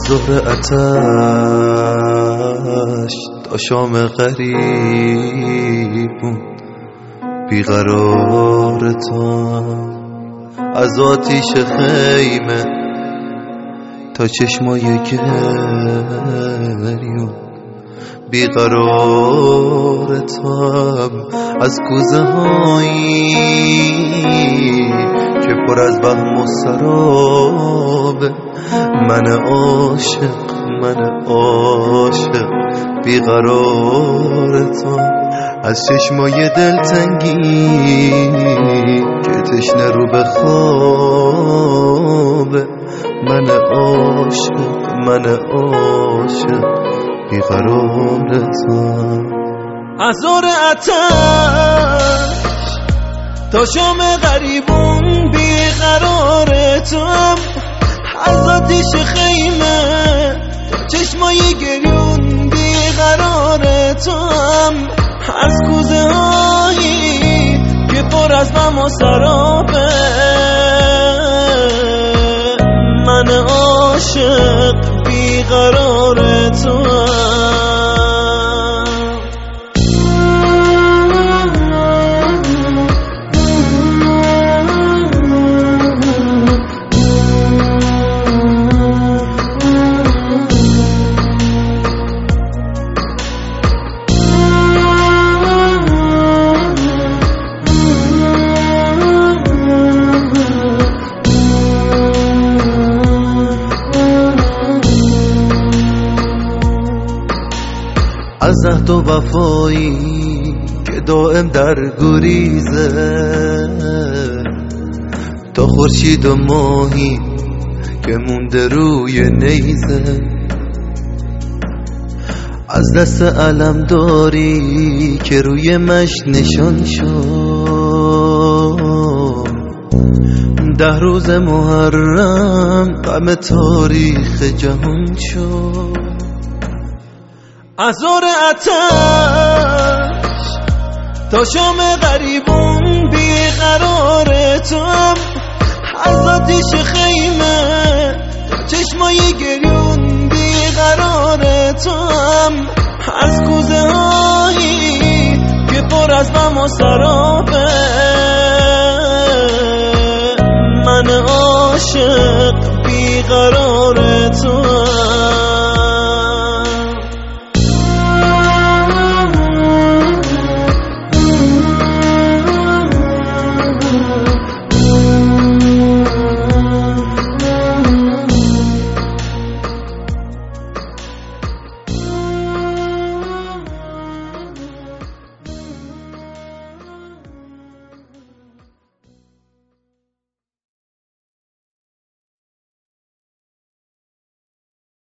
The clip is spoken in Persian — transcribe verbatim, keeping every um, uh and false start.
ظهر آتش تا شام غریبون بیقرار تو، از آتیش خیمه تا چشمای گریون بیقرار تو، از کوزه هایی که پر از وهم و سرابه، من عاشق من عاشق بیقرار تو، از چشمای دلتنگی که تشنه رو به خوابه، من عاشق من عاشق بیقرار تو، از ظهر آتش تا شام غریبون بیقرار توام، از آتیش خیمه تا چشمای گریون بیقرار توام، از کوزه هایی که پر از غم و سرابه، من عاشق بیقرار توام. از عهد و وفایی که دائم در گریزه، تا خورشید و ماهی که مونده روی نیزه، از دست علمداری که روی مش نشان شد، ده روز محرم غم تاریخ جهان شد، از ظهر آتش تا شام غریبون بیقرار توام، از آتیش خیمه تا چشمای گریون بیقرار توام، از کوزه هایی که پر از غم و سرابه، من عاشق بیقرار توام.